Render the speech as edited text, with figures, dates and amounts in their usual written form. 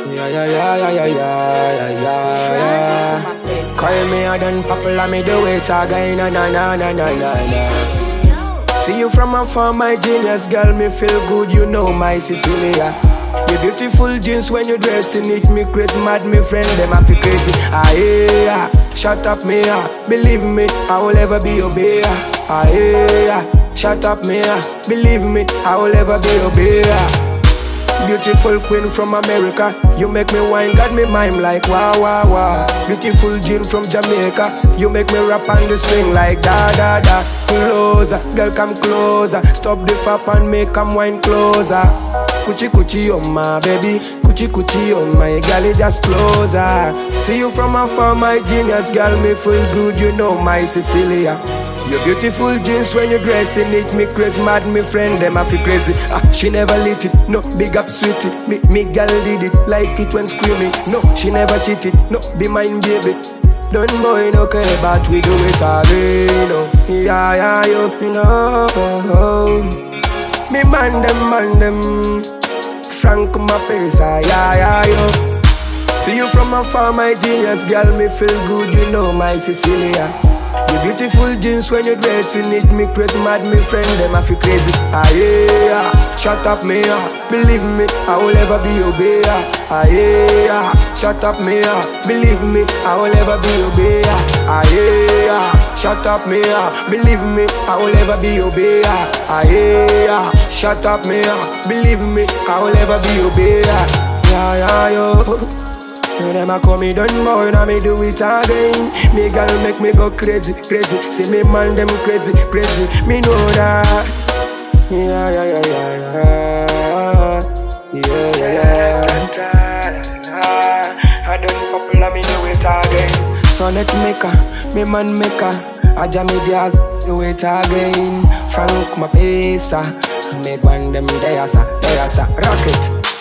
Yeah. Call me a done popular, me do it again. Na. See you from afar, my genius girl, me feel good, you know my Cecilia. Your beautiful jeans when you dress in it, me crazy mad, me friend, them I feel crazy. Yeah, shut up me, believe me, I will ever be your bear. Yeah, shut up me, believe me, I will ever be your bear. Beautiful queen from America, you make me wine, got me mime like wow wow wow. Beautiful Jean from Jamaica, you make me rap on the string like da da da. Closer, girl come closer, stop the fap and make come wine closer. Coochie coochie on my baby, coochie coochie on my girl, just closer. See you from afar, my genius girl, me feel good, you know my Cecilia. Your beautiful jeans when you dress in it, me crazy mad, me friend, them I feel crazy. She never lit it, no, big up sweetie. Me girl did it, like it when screaming. No, she never shit it, no, be mine baby. Don't boy no care, but we do it again, no. Yeah, you know. Me man them, Frank my face, yeah, yo. See you from afar, my genius girl, me feel good, you know my Cecilia. Your beautiful jeans when you dress in it, me crazy mad, me friend, them I feel crazy. Yeah, shut up me, believe me, I will ever be your bear. Yeah, shut up me, believe me, I will ever be your bear. Yeah, shut up me, believe me, I will ever be your bear. Yeah, shut up me, believe me, I will ever be your bear. Yeah, yo. Them a call me done more, now me do it again. Me girl make me go crazy. See me man them crazy. Me know that. Yeah. I done popular, me do it again. Sonnet maker, me man maker. Aja me diaz, do it again. Frank my pesa, make one them dayasa, rocket.